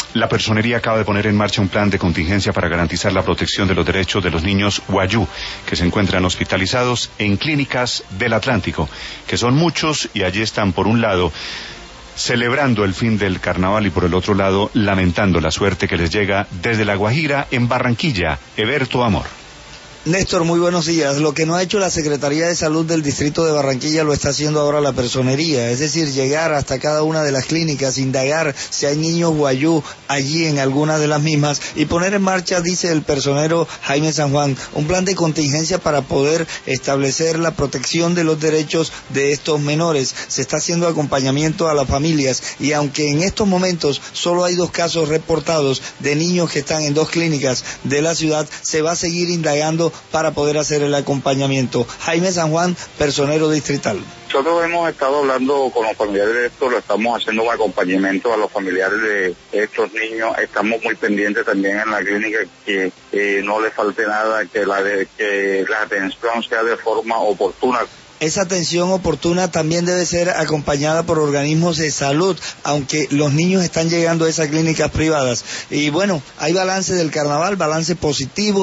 La Personería acaba de poner en marcha un plan de contingencia para garantizar la protección de los derechos de los niños Wayúu, que se encuentran hospitalizados en clínicas del Atlántico, que son muchos, y allí están, por un lado, celebrando el fin del carnaval y por el otro lado, lamentando la suerte que les llega desde La Guajira en Barranquilla. Eberto Amor. Néstor, muy buenos días. Lo que no ha hecho la Secretaría de Salud del Distrito de Barranquilla lo está haciendo ahora la Personería, es decir, llegar hasta cada una de las clínicas, indagar si hay niños Wayúu allí en alguna de las mismas y poner en marcha, dice el personero Jaime San Juan, un plan de contingencia para poder establecer la protección de los derechos de estos menores. Se está haciendo acompañamiento a las familias y aunque en estos momentos solo hay 2 casos reportados de niños que están en 2 clínicas de la ciudad, se va a seguir indagando para poder hacer el acompañamiento. Jaime San Juan, personero distrital. Nosotros hemos estado hablando con los familiares de esto, lo estamos haciendo un acompañamiento a los familiares de estos niños. Estamos muy pendientes también en la clínica que no le falte nada, que la atención sea de forma oportuna. Esa atención oportuna también debe ser acompañada por organismos de salud, aunque los niños están llegando a esas clínicas privadas. Y bueno, hay balance del carnaval, balance positivo.